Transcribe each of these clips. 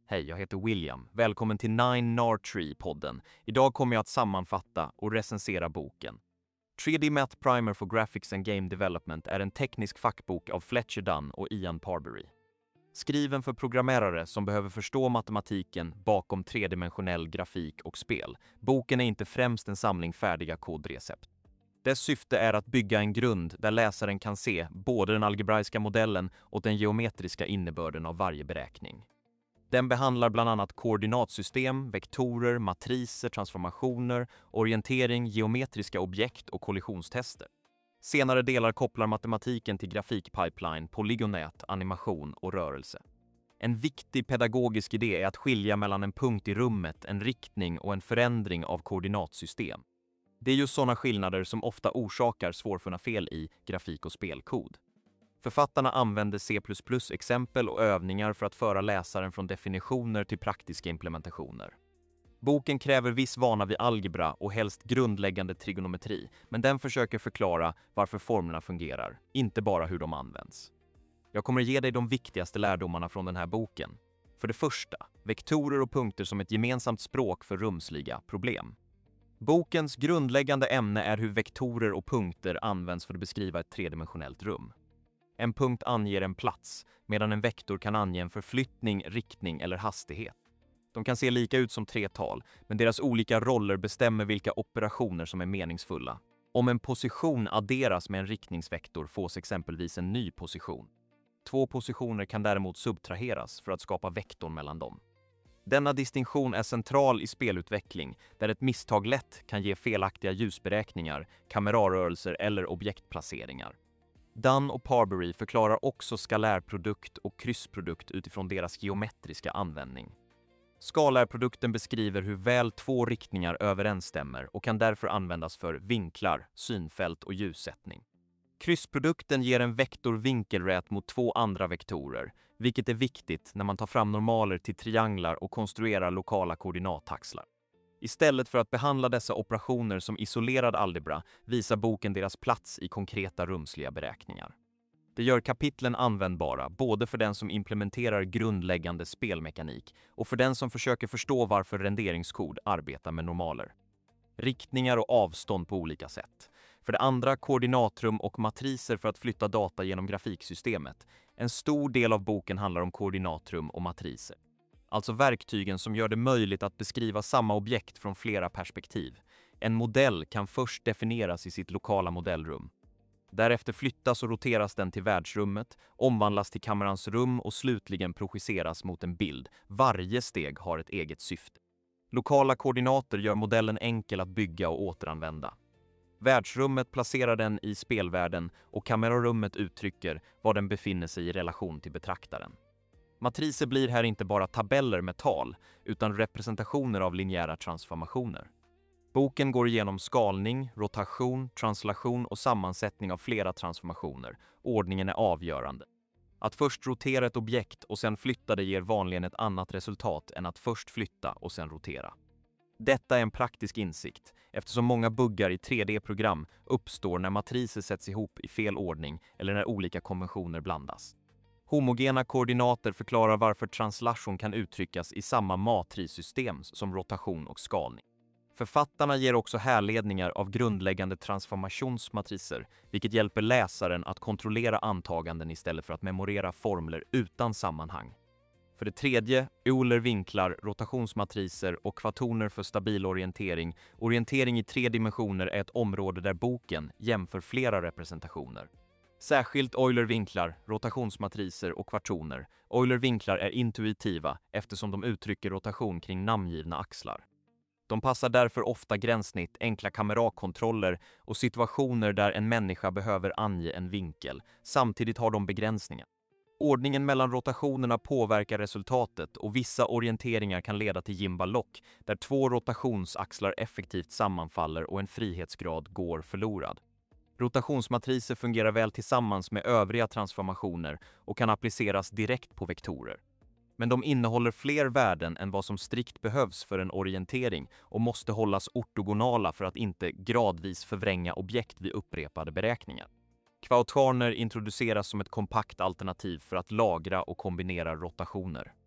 Hej, jag heter William. Välkommen till 9NAR-Tree-podden. Idag kommer jag att sammanfatta och recensera boken. 3D Math Primer for Graphics and Game Development är en teknisk fackbok av Fletcher Dunn och Ian Parbury. Skriven för programmerare som behöver förstå matematiken bakom tredimensionell grafik och spel. Boken är inte främst en samling färdiga kodrecept. Dess syfte är att bygga en grund där läsaren kan se både den algebraiska modellen och den geometriska innebörden av varje beräkning. Den behandlar bland annat koordinatsystem, vektorer, matriser, transformationer, orientering, geometriska objekt och kollisionstester. Senare delar kopplar matematiken till grafikpipeline, polygonät, animation och rörelse. En viktig pedagogisk idé är att skilja mellan en punkt i rummet, en riktning och en förändring av koordinatsystem. Det är just sådana skillnader som ofta orsakar svårfunna fel i grafik- och spelkod. Författarna använder C++-exempel och övningar för att föra läsaren från definitioner till praktiska implementationer. Boken kräver viss vana vid algebra och helst grundläggande trigonometri, men den försöker förklara varför formlerna fungerar, inte bara hur de används. Jag kommer ge dig de viktigaste lärdomarna från den här boken. För det första, vektorer och punkter som ett gemensamt språk för rumsliga problem. Bokens grundläggande ämne är hur vektorer och punkter används för att beskriva ett tredimensionellt rum. En punkt anger en plats, medan en vektor kan ange en förflyttning, riktning eller hastighet. De kan se lika ut som tre tal, men deras olika roller bestämmer vilka operationer som är meningsfulla. Om en position adderas med en riktningsvektor fås exempelvis en ny position. Två positioner kan däremot subtraheras för att skapa vektorn mellan dem. Denna distinktion är central i spelutveckling, där ett misstag lätt kan ge felaktiga ljusberäkningar, kamerarörelser eller objektplaceringar. Dunn och Parbury förklarar också skalärprodukt och kryssprodukt utifrån deras geometriska användning. Skalärprodukten beskriver hur väl två riktningar överensstämmer och kan därför användas för vinklar, synfält och ljussättning. Kryssprodukten ger en vektor vinkelrät mot två andra vektorer, vilket är viktigt när man tar fram normaler till trianglar och konstruerar lokala koordinataxlar. Istället för att behandla dessa operationer som isolerad algebra visar boken deras plats i konkreta rumsliga beräkningar. Det gör kapitlen användbara både för den som implementerar grundläggande spelmekanik och för den som försöker förstå varför renderingskod arbetar med normaler. Riktningar och avstånd på olika sätt. För det andra, koordinatrum och matriser för att flytta data genom grafiksystemet. En stor del av boken handlar om koordinatrum och matriser. Alltså verktygen som gör det möjligt att beskriva samma objekt från flera perspektiv. En modell kan först definieras i sitt lokala modellrum. Därefter flyttas och roteras den till världsrummet, omvandlas till kamerans rum och slutligen projiceras mot en bild. Varje steg har ett eget syfte. Lokala koordinater gör modellen enkel att bygga och återanvända. Världsrummet placerar den i spelvärlden och kamerarummet uttrycker var den befinner sig i relation till betraktaren. Matriser blir här inte bara tabeller med tal, utan representationer av linjära transformationer. Boken går igenom skalning, rotation, translation och sammansättning av flera transformationer. Ordningen är avgörande. Att först rotera ett objekt och sen flytta det ger vanligen ett annat resultat än att först flytta och sen rotera. Detta är en praktisk insikt, eftersom många buggar i 3D-program uppstår när matriser sätts ihop i fel ordning eller när olika konventioner blandas. Homogena koordinater förklarar varför translation kan uttryckas i samma matrissystem som rotation och skalning. Författarna ger också härledningar av grundläggande transformationsmatriser, vilket hjälper läsaren att kontrollera antaganden istället för att memorera formler utan sammanhang. För det tredje, Euler-vinklar, rotationsmatriser och kvatoner för stabil orientering. Orientering i 3 dimensioner är ett område där boken jämför flera representationer. Särskilt Euler-vinklar, rotationsmatriser och kvationer. Euler-vinklar är intuitiva eftersom de uttrycker rotation kring namngivna axlar. De passar därför ofta gränssnitt, enkla kamerakontroller och situationer där en människa behöver ange en vinkel. Samtidigt har de begränsningar. Ordningen mellan rotationerna påverkar resultatet och vissa orienteringar kan leda till Jimba-lock, där två rotationsaxlar effektivt sammanfaller och en frihetsgrad går förlorad. Rotationsmatriser fungerar väl tillsammans med övriga transformationer och kan appliceras direkt på vektorer. Men de innehåller fler värden än vad som strikt behövs för en orientering och måste hållas ortogonala för att inte gradvis förvränga objekt vid upprepade beräkningar. Kvatoner introduceras som ett kompakt alternativ för att lagra och kombinera rotationer.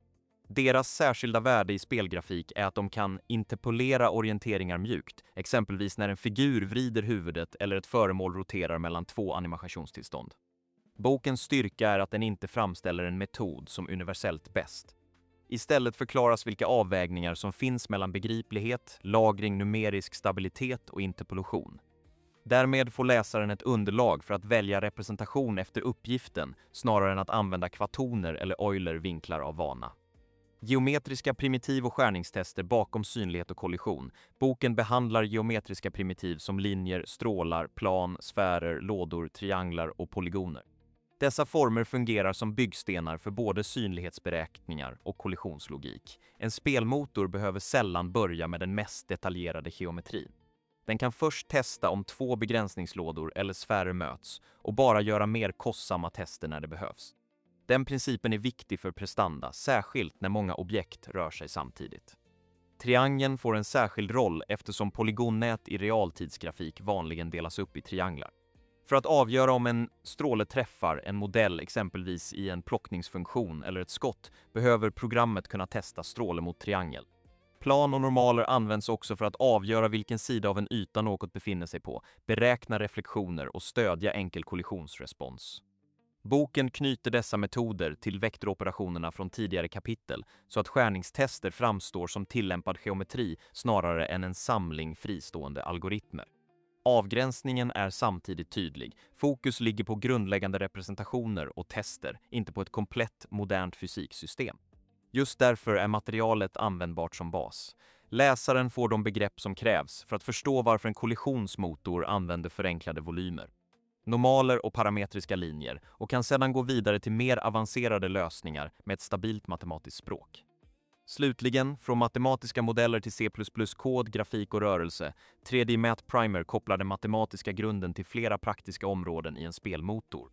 Deras särskilda värde i spelgrafik är att de kan interpolera orienteringar mjukt, exempelvis när en figur vrider huvudet eller ett föremål roterar mellan två animationstillstånd. Bokens styrka är att den inte framställer en metod som universellt bäst. Istället förklaras vilka avvägningar som finns mellan begriplighet, lagring, numerisk stabilitet och interpolation. Därmed får läsaren ett underlag för att välja representation efter uppgiften snarare än att använda kvatoner eller Euler-vinklar av vana. Geometriska primitiv och skärningstester bakom synlighet och kollision. Boken behandlar geometriska primitiv som linjer, strålar, plan, sfärer, lådor, trianglar och polygoner. Dessa former fungerar som byggstenar för både synlighetsberäkningar och kollisionslogik. En spelmotor behöver sällan börja med den mest detaljerade geometrin. Den kan först testa om två begränsningslådor eller sfärer möts och bara göra mer kostsamma tester när det behövs. Den principen är viktig för prestanda, särskilt när många objekt rör sig samtidigt. Triangeln får en särskild roll eftersom polygonnät i realtidsgrafik vanligen delas upp i trianglar. För att avgöra om en stråle träffar en modell, exempelvis i en plockningsfunktion eller ett skott, behöver programmet kunna testa stråle mot triangel. Plan och normaler används också för att avgöra vilken sida av en yta något befinner sig på, beräkna reflektioner och stödja enkel kollisionsrespons. Boken knyter dessa metoder till vektoroperationerna från tidigare kapitel så att skärningstester framstår som tillämpad geometri snarare än en samling fristående algoritmer. Avgränsningen är samtidigt tydlig. Fokus ligger på grundläggande representationer och tester, inte på ett komplett modernt fysiksystem. Just därför är materialet användbart som bas. Läsaren får de begrepp som krävs för att förstå varför en kollisionsmotor använder förenklade volymer, normaler och parametriska linjer och kan sedan gå vidare till mer avancerade lösningar med ett stabilt matematiskt språk. Slutligen, från matematiska modeller till C++-kod, grafik och rörelse, 3D Math Primer kopplar den matematiska grunden till flera praktiska områden i en spelmotor.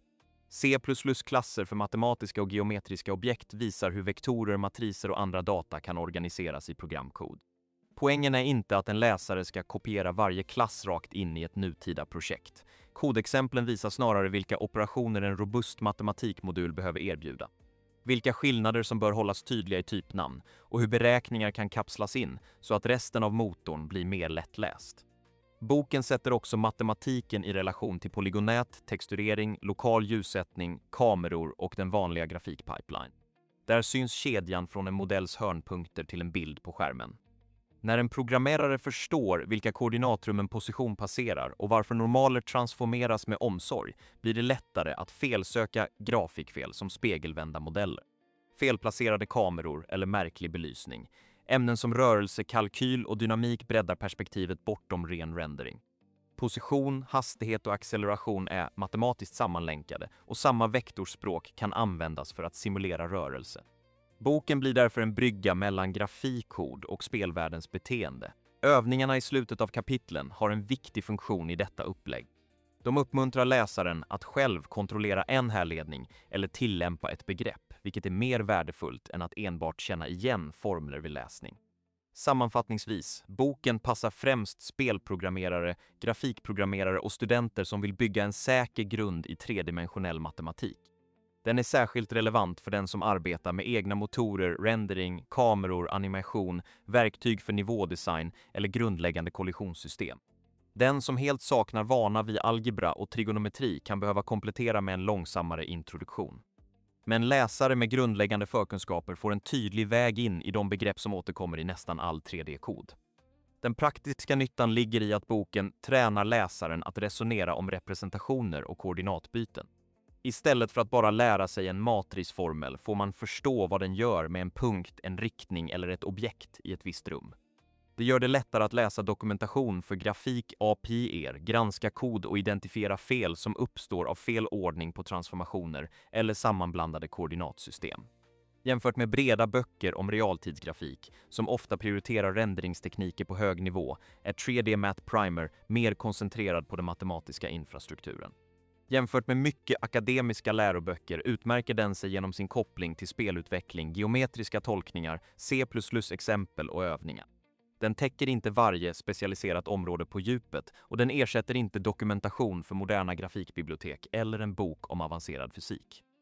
C++-klasser för matematiska och geometriska objekt visar hur vektorer, matriser och andra data kan organiseras i programkod. Poängen är inte att en läsare ska kopiera varje klass rakt in i ett nutida projekt. Kodexemplen visar snarare vilka operationer en robust matematikmodul behöver erbjuda, vilka skillnader som bör hållas tydliga i typnamn och hur beräkningar kan kapslas in så att resten av motorn blir mer lättläst. Boken sätter också matematiken i relation till polygonät, texturering, lokal ljussättning, kameror och den vanliga grafikpipeline. Där syns kedjan från en modells hörnpunkter till en bild på skärmen. När en programmerare förstår vilka koordinatrum en position passerar och varför normaler transformeras med omsorg blir det lättare att felsöka grafikfel som spegelvända modeller, felplacerade kameror eller märklig belysning. Ämnen som rörelse, kalkyl och dynamik breddar perspektivet bortom ren rendering. Position, hastighet och acceleration är matematiskt sammanlänkade och samma vektorspråk kan användas för att simulera rörelse. Boken blir därför en brygga mellan grafikkod och spelvärldens beteende. Övningarna i slutet av kapitlen har en viktig funktion i detta upplägg. De uppmuntrar läsaren att själv kontrollera en härledning eller tillämpa ett begrepp, vilket är mer värdefullt än att enbart känna igen formler vid läsning. Sammanfattningsvis, boken passar främst spelprogrammerare, grafikprogrammerare och studenter som vill bygga en säker grund i tredimensionell matematik. Den är särskilt relevant för den som arbetar med egna motorer, rendering, kameror, animation, verktyg för nivådesign eller grundläggande kollisionssystem. Den som helt saknar vana vid algebra och trigonometri kan behöva komplettera med en långsammare introduktion. Men läsare med grundläggande förkunskaper får en tydlig väg in i de begrepp som återkommer i nästan all 3D-kod. Den praktiska nyttan ligger i att boken tränar läsaren att resonera om representationer och koordinatbyten. Istället för att bara lära sig en matrisformel får man förstå vad den gör med en punkt, en riktning eller ett objekt i ett visst rum. Det gör det lättare att läsa dokumentation för grafik API:er, granska kod och identifiera fel som uppstår av fel ordning på transformationer eller sammanblandade koordinatsystem. Jämfört med breda böcker om realtidsgrafik, som ofta prioriterar renderingstekniker på hög nivå, är 3D Math Primer mer koncentrerad på den matematiska infrastrukturen. Jämfört med mycket akademiska läroböcker utmärker den sig genom sin koppling till spelutveckling, geometriska tolkningar, C++-exempel och övningar. Den täcker inte varje specialiserat område på djupet och den ersätter inte dokumentation för moderna grafikbibliotek eller en bok om avancerad fysik.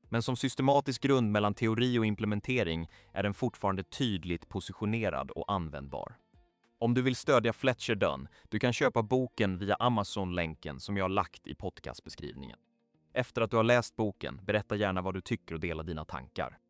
Men som systematisk grund mellan teori och implementering är den fortfarande tydligt positionerad och användbar. Om du vill stödja Fletcher Dunn, du kan köpa boken via Amazon-länken som jag har lagt i podcastbeskrivningen. Efter att du har läst boken, berätta gärna vad du tycker och dela dina tankar.